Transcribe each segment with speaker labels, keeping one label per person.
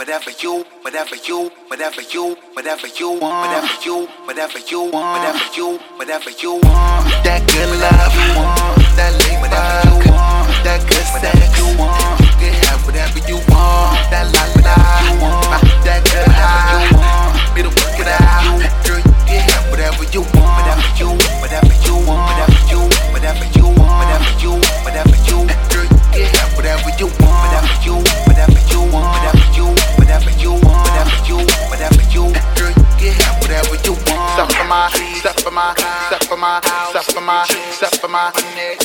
Speaker 1: whatever you want, whatever you want, whatever you want. That good love, that late fuck, that good sex, you can have whatever you want. That la la, that good high, me to work it out. Girl, you can have whatever you want, whatever you want, whatever you want, whatever you want, whatever you want, whatever you want, whatever you want. Girl, you can have whatever you want, whatever you want, whatever you want, whatever you want, whatever you want, whatever you want, whatever you want. Girl, you can have whatever you want. Stuff for my, stuff for my, stuff for my, stuff for my, stuff for my neck.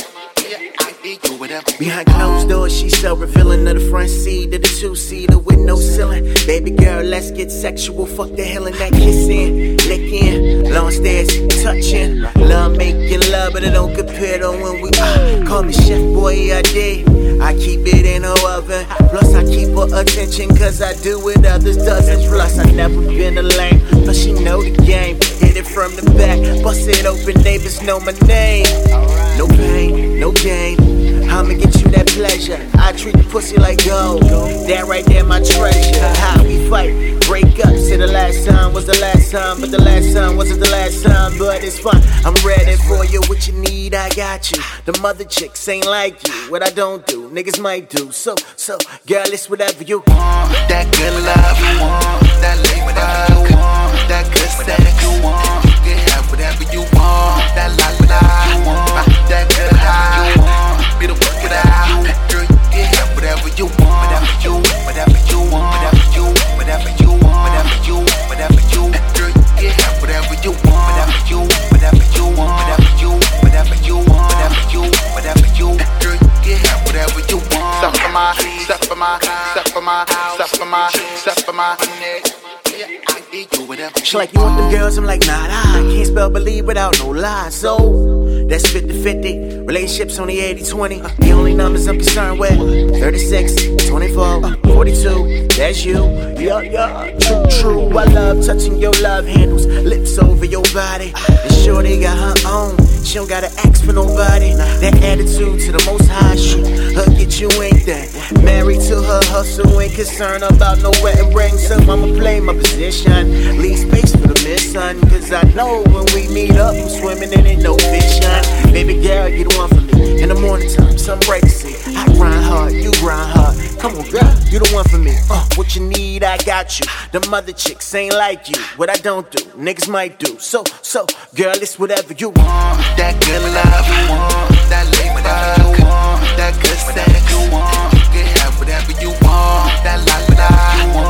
Speaker 2: Behind closed doors, she's so revealing of the front seat of the two-seater with no ceiling. Baby girl, let's get sexual. Fuck the hell in that kissing, licking, long stairs, touching. Love making love, but it don't compare to when we call me chef boy. I did. I keep it in her oven. Plus I keep her attention, cause I do what others doesn't. Plus I never been a lame. Plus she know the game. Hit it from the back, bust it open. Neighbors know my name. No pain, no gain. I'ma get you that pleasure. I treat the pussy like gold. That right there, my treasure. How we fight, break up. Say the last time was the last time, but the last time wasn't the last time. But it's fine. I'm ready for you. What you need, I got you. The mother chicks ain't like you. What I don't do, niggas might do. So, girl, it's whatever you want.
Speaker 1: That good love, that late fuck, that good sex, you can have whatever you want. That la la, that good high, me to work it out. Girl, you can have whatever you want, whatever you want, whatever you want, whatever you want, whatever you want, whatever you want, whatever you want. Girl, you can have whatever you want, whatever you want, whatever you want, whatever you want, whatever you want, whatever you want, whatever you want. Girl, you can have whatever you want. Stuff for my, stuff for my, stuff for my, stuff for my, stuff for my neck.
Speaker 2: She like, you want them girls? I'm like, nah, I can't spell believe without no lie. So that's 50-50. Relationships only 80-20. The only numbers I'm concerned with 36, 24, 42. That's you. Yeah. True. I love touching your love handles, lips over your body. And sure they got her own. She don't gotta ask for nobody. That attitude to the most high shoot. Her get you ain't that. Married to her hustle, ain't concerned about no wedding ring. So I'ma play my position. Leave space for the mission. Cause I know when we meet up, I'm swimming and ain't no vision. Baby girl, you the one for me. In the morning time, something bright to see. I grind hard, you grind hard. Come on, girl, you the one for me. What you need, I got you. The mother chicks ain't like you. What I don't do, niggas might do. So, girl, it's whatever you want.
Speaker 1: That good love, that late fuck, that good sex, you can have whatever you want. That la la,